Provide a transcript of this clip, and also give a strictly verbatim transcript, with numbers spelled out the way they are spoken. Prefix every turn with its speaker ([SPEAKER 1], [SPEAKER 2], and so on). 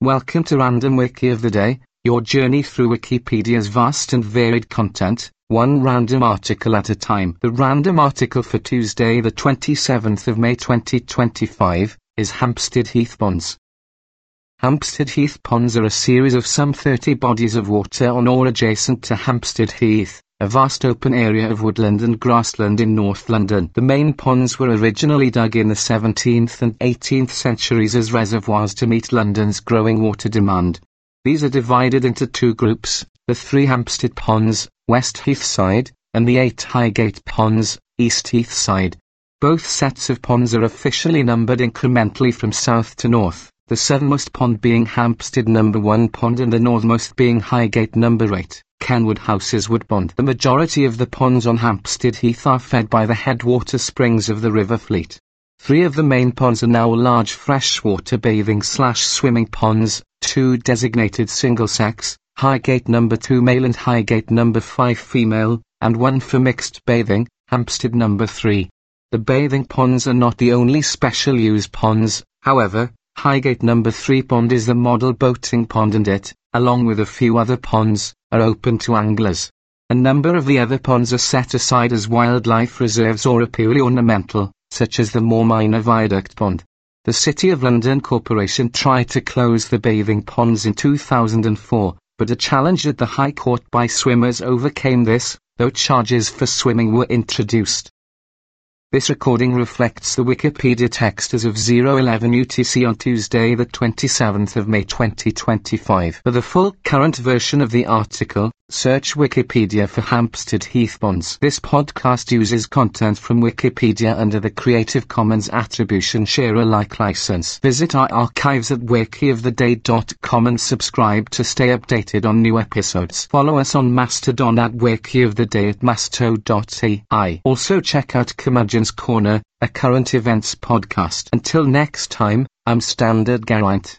[SPEAKER 1] Welcome to Random Wiki of the Day, your journey through Wikipedia's vast and varied content, one random article at a time. The random article for Tuesday the twenty-seventh of May twenty twenty-five, is Hampstead Heath Ponds. Hampstead Heath Ponds are a series of some thirty bodies of water on or adjacent to Hampstead Heath, a vast open area of woodland and grassland in North London. The main ponds were originally dug in the seventeenth and eighteenth centuries as reservoirs to meet London's growing water demand. These are divided into two groups, the three Hampstead Ponds, West Heathside, and the eight Highgate Ponds, East Heathside. Both sets of ponds are officially numbered incrementally from south to north, the southernmost pond being Hampstead number one pond and the northmost being Highgate number eight. Kenwood Houses Wood Pond. The majority of the ponds on Hampstead Heath are fed by the headwater springs of the River Fleet. Three of the main ponds are now large freshwater bathing slash swimming ponds, two designated single-sex, Highgate number two male and Highgate number five female, and one for mixed bathing, Hampstead number three. The bathing ponds are not the only special use ponds, however. Highgate number three pond is the model boating pond and it, along with a few other ponds, are open to anglers. A number of the other ponds are set aside as wildlife reserves or are purely ornamental, such as the more minor Viaduct Pond. The City of London Corporation tried to close the bathing ponds in two thousand four, but a challenge at the High Court by swimmers overcame this, though charges for swimming were introduced. This recording reflects the Wikipedia text as of zero eleven U T C on Tuesday the twenty-seventh of May twenty twenty-five. For the full current version of the article, search Wikipedia for Hampstead Heath Ponds. This podcast uses content from Wikipedia under the Creative Commons Attribution Share Alike license. Visit our archives at wiki of the day dot com and subscribe to stay updated on new episodes. Follow us on Mastodon at wikioftheday at masto dot a i. Also check out Curmudgeon's Corner, a current events podcast. Until next time, I'm Standard Geraint.